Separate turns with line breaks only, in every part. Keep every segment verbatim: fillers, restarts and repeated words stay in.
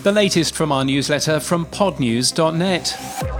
The latest from our newsletter from pod news dot net.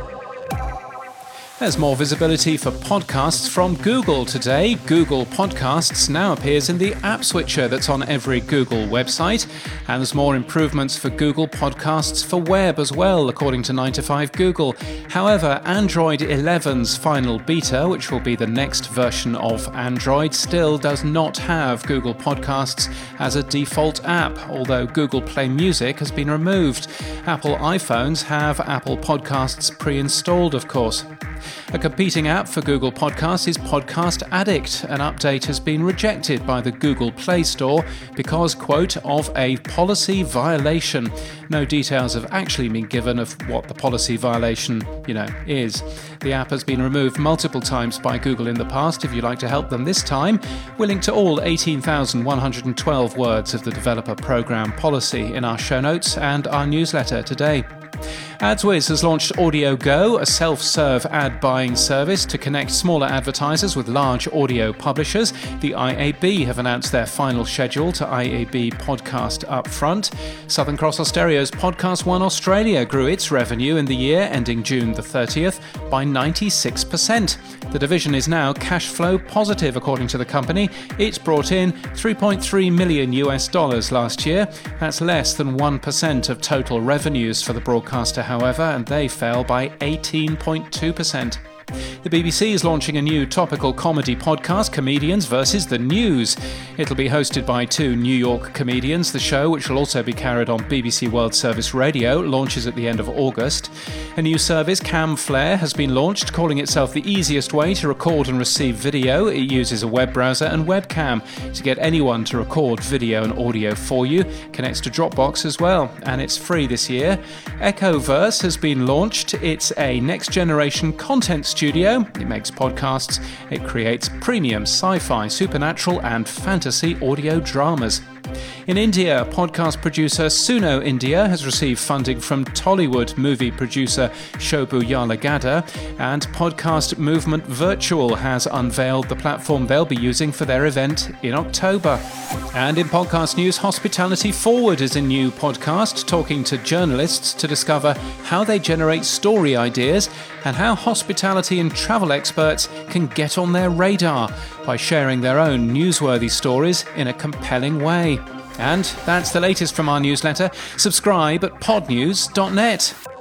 There's more visibility for podcasts from Google today. Google Podcasts now appears in the app switcher that's on every Google website. And there's more improvements for Google Podcasts for web as well, according to nine to five Google. However, Android eleven's final beta, which will be the next version of Android, still does not have Google Podcasts as a default app, although Google Play Music has been removed. Apple iPhones have Apple Podcasts pre-installed, of course. A competing app for Google Podcasts is Podcast Addict. An update has been rejected by the Google Play Store because, quote, of a policy violation. No details have actually been given of what the policy violation, you know, is. The app has been removed multiple times by Google in the past. If you'd like to help them this time, we'll link to all eighteen thousand one hundred twelve words of the developer program policy in our show notes and our newsletter today. AdsWiz has launched AudioGo, a self-serve ad buying service to connect smaller advertisers with large audio publishers. The I A B have announced their final schedule to I A B Podcast Upfront. Southern Cross Austereo's Podcast One Australia grew its revenue in the year ending June the thirtieth by ninety-six percent. The division is now cash flow positive, according to the company. It's brought in three point three million US dollars last year. That's less than one percent of total revenues for the broadcaster, however, and they fell by eighteen point two percent. The B B C is launching a new topical comedy podcast, Comedians versus the News. It'll be hosted by two New York comedians. The show, which will also be carried on B B C World Service Radio, launches at the end of August. A new service, CamFlare, has been launched, calling itself the easiest way to record and receive video. It uses a web browser and webcam to get anyone to record video and audio for you. Connects to Dropbox as well, and it's free this year. Echoverse has been launched. It's a next-generation content studio. It makes podcasts. It creates premium sci-fi, supernatural and fantasy audio dramas. In India, podcast producer Suno India has received funding from Tollywood movie producer Shobhu Yarlagadda, and Podcast Movement Virtual has unveiled the platform they'll be using for their event in October. And in podcast news, Hospitality Forward is a new podcast talking to journalists to discover how they generate story ideas and how hospitality and travel experts can get on their radar by sharing their own newsworthy stories in a compelling way. And that's the latest from our newsletter. Subscribe at pod news dot net.